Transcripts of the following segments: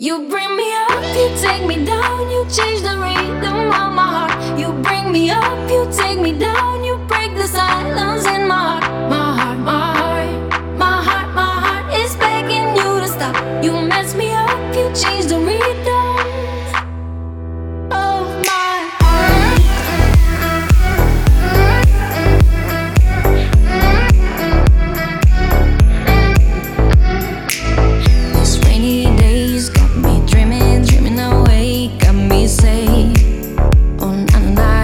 You bring me up, you take me down, you change the rhythm of my heart. You bring me up, you take me down, you break the silence in my heart. My heart, my heart, my heart, my heart is begging you to stop. You mess me up, you change the rhythm of my heart. These rainy days got me dreaming, dreaming away, got me say, oh na na.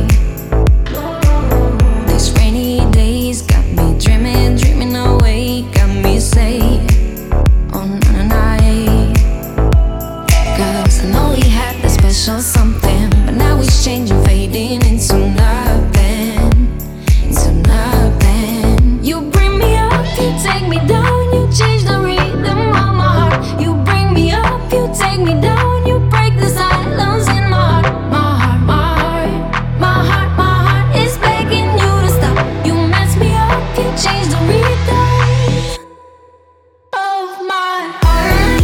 These rainy days got me dreaming, dreaming away, got me say, oh na na. 'Cause I know we had that special something, but now it's changing, fading into nothing, into nothing. You bring me up, you take me down, you change the rhythm of my heart. You bring me up, you take me down, you break the silence in my heart. My heart, my heart, my heart, my heart is begging you to stop. You mess me up, you change the rhythm of my heart.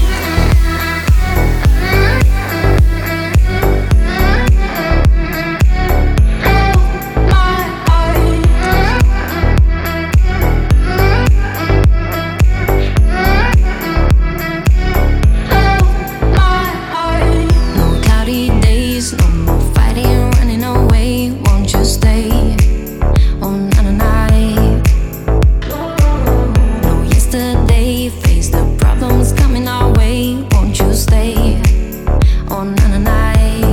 No cloudy days, no more fighting, running away. Won't you stay? Oh na na na. No yesterday, face the problems coming our way. Won't you stay? Oh na na na.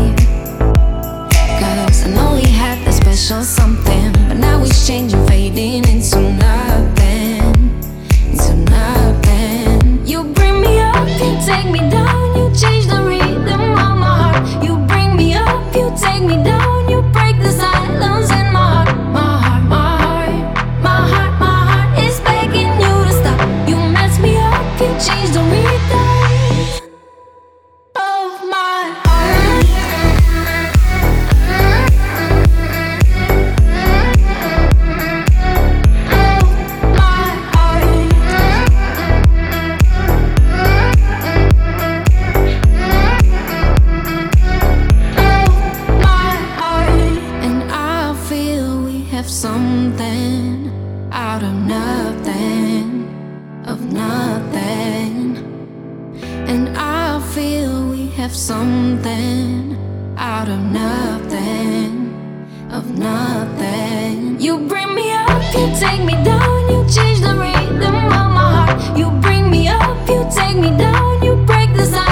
'Cause I know we had that special something, but now it's changing, fading into nothing, into nothing. You bring me up, you take me down, you change the rhythm of my heart. You bring me up, you take me down, you break the silence in my heart. My heart, my heart, my heart, my heart is begging you to stop. You mess me up, you change the rhythm of my heart. And I feel we have something out of nothing, of nothing. And I feel we have something out of nothing, of nothing. You bring me up, you take me down, you change the rhythm of my heart. You bring me up, you take me down, you break the silence.